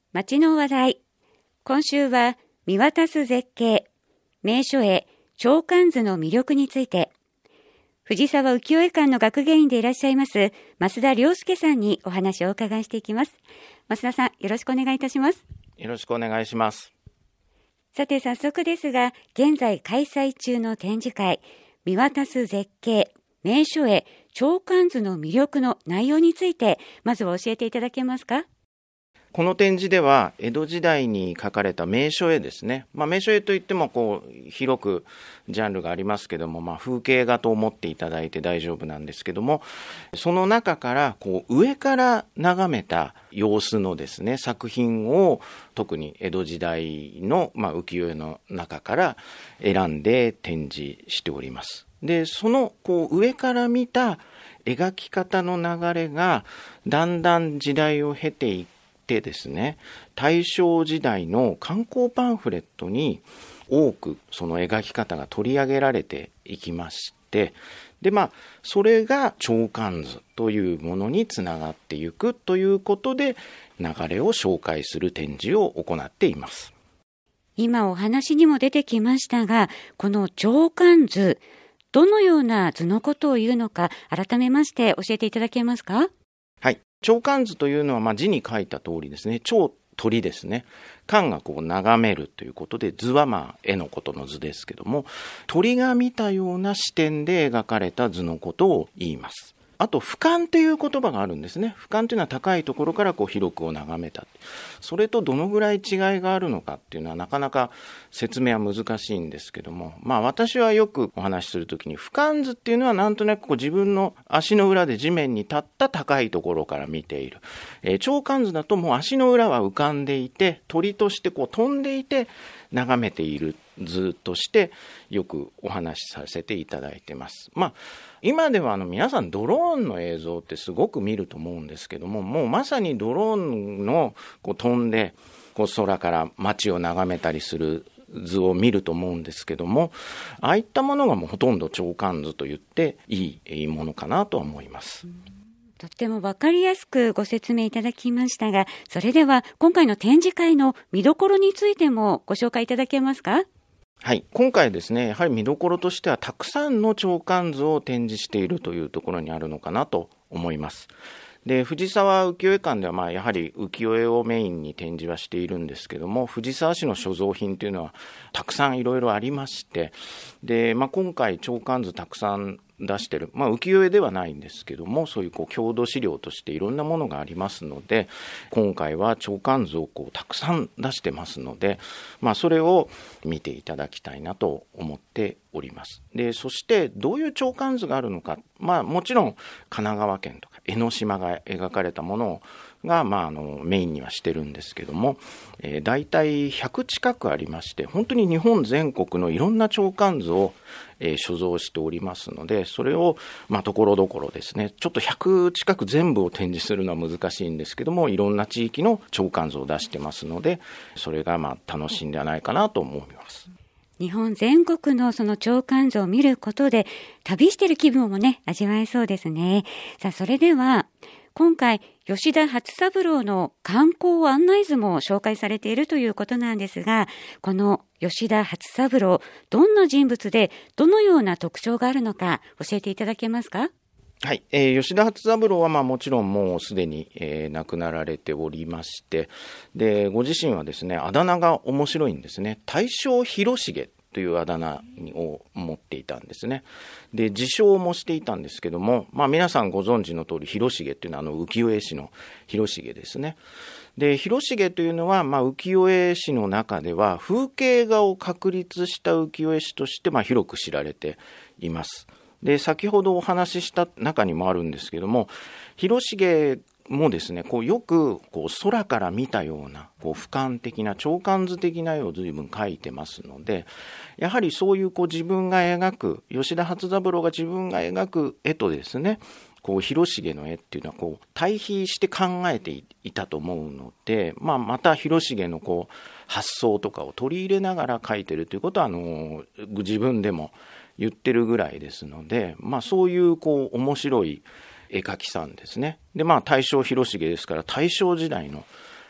街の話題。今週は見渡す絶景、名所へ鳥観図の魅力について、藤沢浮世絵館の学芸員でいらっしゃいます増田良介さんにお話をお伺いしていきます。増田さん、よろしくお願いいたします。 よろしくお願いします。 さて早速ですが、現在開催中の展示会、見渡す絶景、名所へ鳥観図の魅力の内容について、まずは教えていただけますか？ この展示では江戸時代に描かれた名所絵ですね。名所絵といっても広くジャンルがありますけども、風景画と思っていただいて大丈夫なんですけども、その中から上から眺めた様子のですね作品を特に江戸時代の浮世絵の中から選んで展示しております。で、その上から見た描き方の流れがだんだん時代を経ていってですね、大正時代の観光パンフレットに多くその描き方が取り上げられていきまして、でそれが鳥観図というものにつながっていくということで、流れを紹介する展示を行っています。 今お話にも出てきましたが、この鳥観図、どのような図のことを言うのか、改めまして教えていただけますか？ はい。鳥観図というのは字に書いた通りですね、鳥、鳥ですね。観が眺めるということで、図は絵のことの図ですけども、鳥が見たような視点で描かれた図のことを言います。あと俯瞰という言葉があるんですね。俯瞰というのは高いところから広くを眺めた。それとどのぐらい違いがあるのかっていうのはなかなか説明は難しいんですけども、私はよくお話しするときに、俯瞰図っていうのはなんとなく自分の足の裏で地面に立った高いところから見ている。鳥観図だともう足の裏は浮かんでいて、鳥として飛んでいて眺めている図としてよくお話しさせていただいてます。今では皆さんドローンの映像ってすごく見ると思うんですけども、もうまさにドローンの飛んで空から街を眺めたりする図を見ると思うんですけども、ああいったものがもうほとんど鳥観図と言っていいものかなと思います。 とっても分かりやすくご説明いただきましたが、それでは今回の展示会の見どころについてもご紹介いただけますか？ はい、今回ですね、やはり見どころとしてはたくさんの鳥観図を展示しているというところにあるのかなと思います。で、藤沢浮世絵館ではやはり浮世絵をメインに展示はしているんですけども、藤沢市の所蔵品というのはたくさんいろいろありまして、で、今回鳥観図たくさん出してる、浮世絵ではないんですけども、そういう郷土資料としていろんなものがありますので、今回は鳥観図をたくさん出してますので、それを見ていただきたいなと思っております。で、そしてどういう鳥観図があるのか、もちろん神奈川県とか江ノ島が描かれたものが、メインにはしてるんですけども、だいたい100近くありまして、本当に日本全国のいろんな鳥観図を、所蔵しておりますので、それをところどころですね、ちょっと100近く全部を展示するのは難しいんですけども、いろんな地域の鳥観図を出してますので、それが楽しいんではないかなと思います。 日本全国のその鳥観図を見ることで、旅してる気分もね、味わえそうですね。さあ、それでは今回吉田初三郎の観光案内図も紹介されているということなんですが、この吉田初三郎、どんな人物でどのような特徴があるのか教えていただけますか？ はい、吉田初三郎はもちろんもうすでに、亡くなられておりまして、でご自身はですね、あだ名が面白いんですね。大正広重というあだ名を持っていたんですね。で、自称もしていたんですけども、皆さんご存知の通り、広重っていうのは浮世絵師の広重ですね。で、広重というのは、浮世絵師の中では風景画を確立した浮世絵師として広く知られています。で、先ほどお話しした中にもあるんですけども、広重もですね、よく空から見たような俯瞰的な鳥観図的な絵を随分描いてますので、やはりそういう自分が描く、吉田初三郎が自分が描く絵とですね、広重の絵っていうのは対比して考えていたと思うので、また広重の発想とかを取り入れながら描いてるということは自分でも言ってるぐらいですので、そういう面白い絵描きさんですね。で、大正広重ですから大正時代の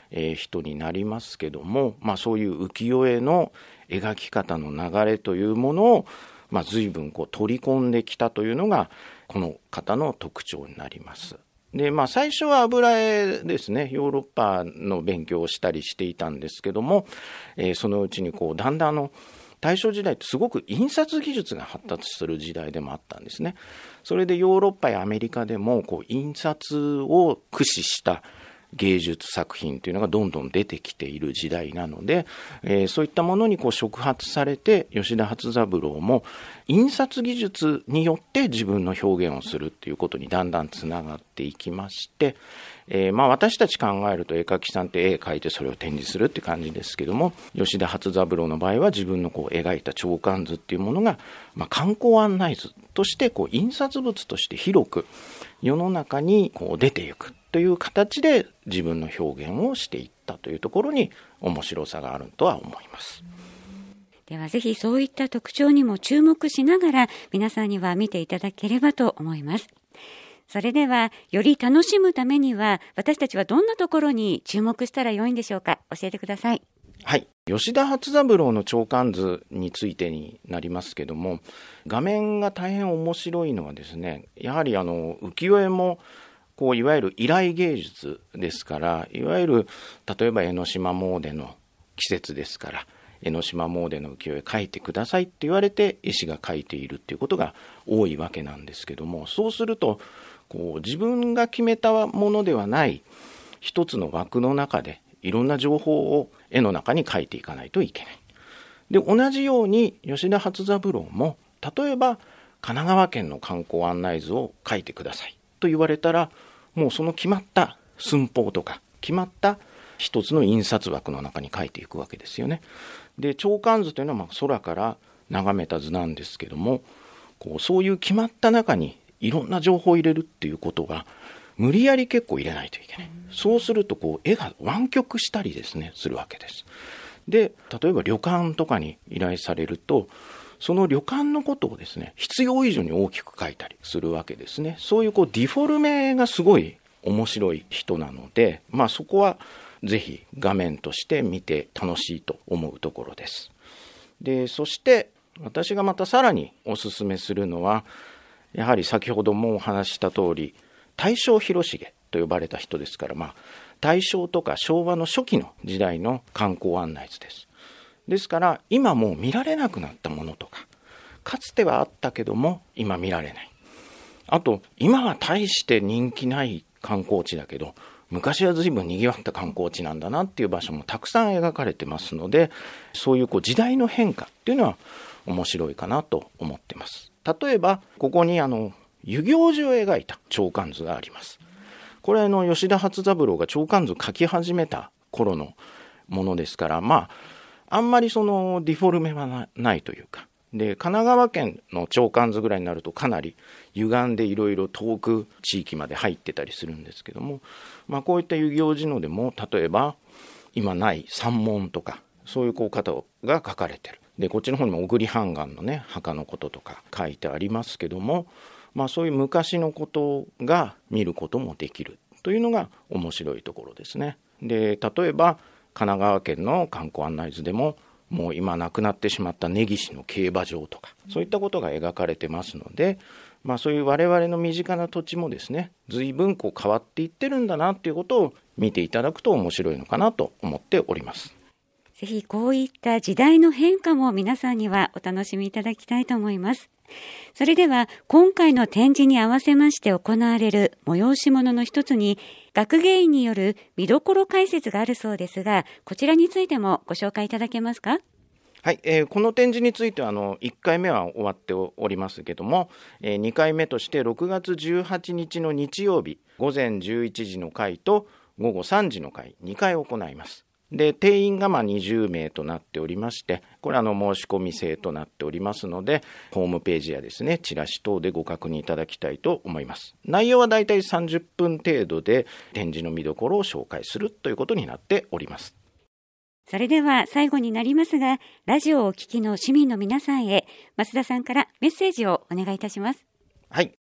人になりますけども、そういう浮世絵の描き方の流れというものを、随分取り込んできたというのがこの方の特徴になります。で、最初は油絵ですね、ヨーロッパの勉強をしたりしていたんですけども、そのうちにだんだん大正時代ってすごく印刷技術が発達する時代でもあったんですね。それでヨーロッパやアメリカでも印刷を駆使した芸術作品というのがどんどん出てきている時代なので、そういったものに触発されて吉田初三郎も印刷技術によって自分の表現をするということにだんだんつながっていきまして、私たち考えると絵描きさんって絵描いてそれを展示するって感じですけども、吉田初三郎の場合は自分の描いた鳥観図っていうものが、観光案内図として印刷物として広く世の中に出ていくという形で自分の表現をしていったというところに面白さがあるとは思います。 ではぜひそういった特徴にも注目しながら皆さんには見ていただければと思います。それではより楽しむためには私たちはどんなところに注目したらよいんでしょうか。教えてください。 はい、吉田初三郎の鳥観図についてになりますけども、画面が大変面白いのはですね、やはり浮世絵もいわゆる依頼芸術ですから、いわゆる例えば江ノ島詣の季節ですから、江ノ島詣の浮世絵描いてくださいって言われて絵師が描いているっていうことが多いわけなんですけども、そうすると自分が決めたものではない一つの枠の中でいろんな情報を絵の中に書いていかないといけない。で、同じように吉田初三郎も例えば神奈川県の観光案内図を書いてくださいと言われたら、もうその決まった寸法とか決まった一つの印刷枠の中に書いていくわけですよね。で、鳥観図というのは空から眺めた図なんですけども、そういう決まった中にいろんな情報を入れるっていうことが無理やり結構入れないといけない。そうすると絵が湾曲したりですねするわけです。で、例えば旅館とかに依頼されると、その旅館のことをですね必要以上に大きく書いたりするわけですね。そういうディフォルメがすごい面白い人なので、そこはぜひ画面として見て楽しいと思うところです。で、そして私がまたさらにおすすめするのは、やはり先ほどもお話しした通り大正広重と呼ばれた人ですから、大正とか昭和の初期の時代の観光案内図です。ですから今もう見られなくなったものとか、かつてはあったけども今見られない、あと今は大して人気ない観光地だけど昔は随分にぎわった観光地なんだなっていう場所もたくさん描かれてますので、そういう時代の変化っていうのは面白いかなと思ってます。例えばここに遊行寺を描いた鳥観図があります。これ吉田初三郎が鳥観図描き始めた頃のものですから、あんまりそのディフォルメはないというか、で神奈川県の鳥観図ぐらいになるとかなり歪んでいろいろ遠く地域まで入ってたりするんですけども、こういった遊行寺のでも例えば今ない山門とかそういう方が書かれてる。でこっちの方にも小栗判官のね墓のこととか書いてありますけども、そういう昔のことが見ることもできるというのが面白いところですね。で例えば神奈川県の観光案内図でももう今なくなってしまった根岸の競馬場とかそういったことが描かれてますので、そういう我々の身近な土地もですね随分変わっていってるんだなっていうことを見ていただくと面白いのかなと思っております。 ぜひこういった時代の変化も皆さんにはお楽しみいただきたいと思います。それでは今回の展示に合わせまして行われる催し物の一つに学芸員による見どころ解説があるそうですが、こちらについてもご紹介いただけますか？ はい、この展示については1回目は終わっておりますけども、2回目として6月18日の日曜日午前11時の回と午後3時の回2回行います。で定員が20名となっておりまして、これ申し込み制となっておりますので、ホームページやですねチラシ等でご確認いただきたいと思います。内容はだいたい30分程度で展示の見どころを紹介するということになっております。 それでは最後になりますが、ラジオをお聞きの市民の皆さんへ増田さんからメッセージをお願いいたします。 はい、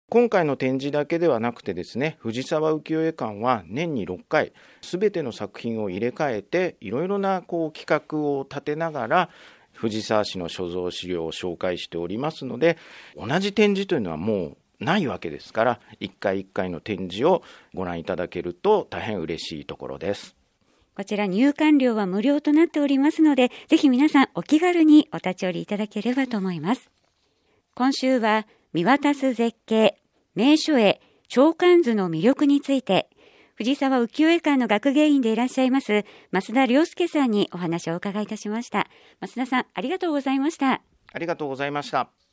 今回の展示だけではなくてですね、藤沢浮世絵館は年に6回、すべての作品を入れ替えて、いろいろな企画を立てながら、藤沢市の所蔵資料を紹介しておりますので、同じ展示というのはもうないわけですから、一回一回の展示をご覧いただけると大変嬉しいところです。 こちら入館料は無料となっておりますので、ぜひ皆さんお気軽にお立ち寄りいただければと思います。今週は見渡す絶景、名所絵、鳥観図の魅力について、藤沢浮世絵館の学芸員でいらっしゃいます増田良介さんにお話をお伺いいたしました。増田さん、ありがとうございました。 ありがとうございました。